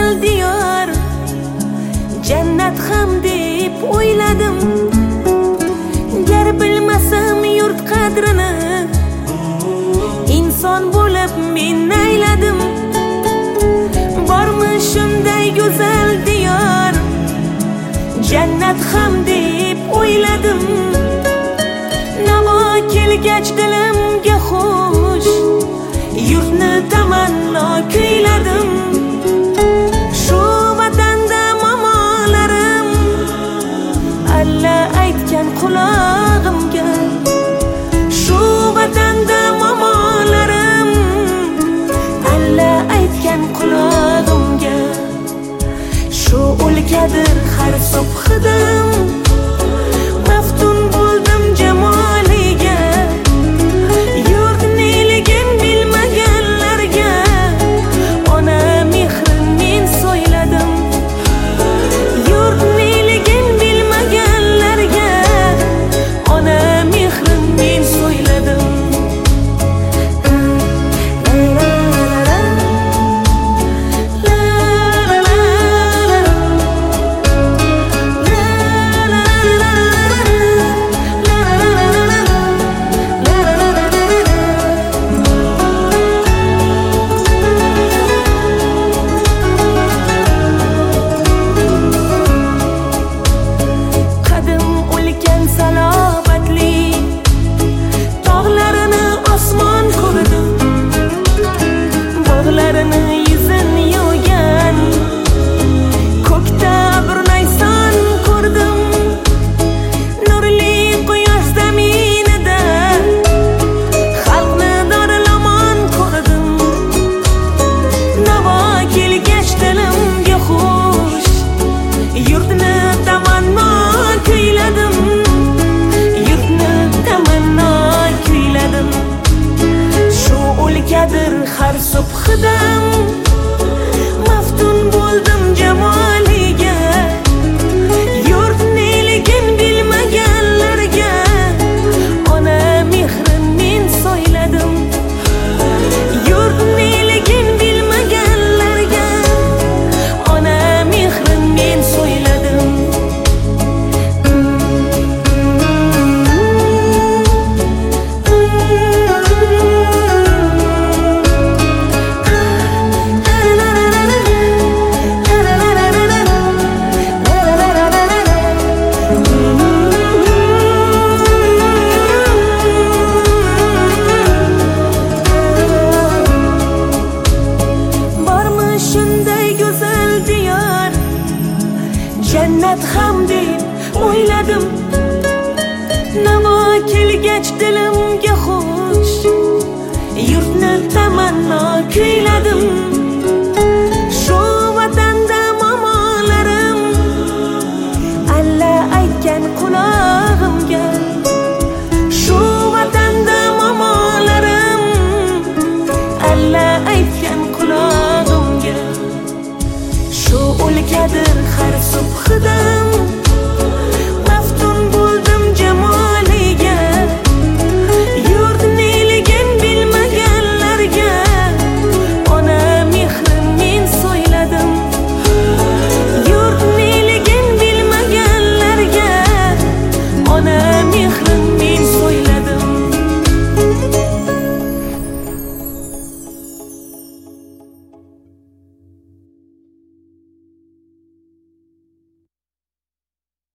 go'zal diyor, jannat ham deb o'yladim. Gar bilmasam yurt qadrini, inson bo'lib men ayladim. Bormi shunday go'zal diyor, jannat ham deb o'yladim. Navo kelgach dilimga xush, yurtni tamanno kuyladim. Shu vatanda momolarim alla aytgan qulog'imga. Shu vatanda momolarim alla aytgan qulog'imga. Shu o'lkadir har subhidim, maftun bo'ldim jamoliga. Yurt neligin bilmaganlarga ona mehrin men so'yladim. Yurt neligin bilmaganlarga ona mehrin men so'yladim. Har subhidan maftun bo'ldim jamoliga. Yurt neligin bilmaganlarga ona mehrin men so'yladim. Yurt neligin bilmaganlarga ona mehrin men so'yladim. Jannat ham deb o'yladim. Navo kelgach dilimga xush, yurtni tamanno kuyladim. Shu vatanda momolarim alla aytgan qulog'imga. Shu vatanda momolarim alla aytgan qulog'imga. Shu o'lkadir har subhidim, maftun bo'ldim jamoliga. Yurt neligin bilmaganlarga ona mehrin men so'yladim. Yurt neligin bilmaganlarga ona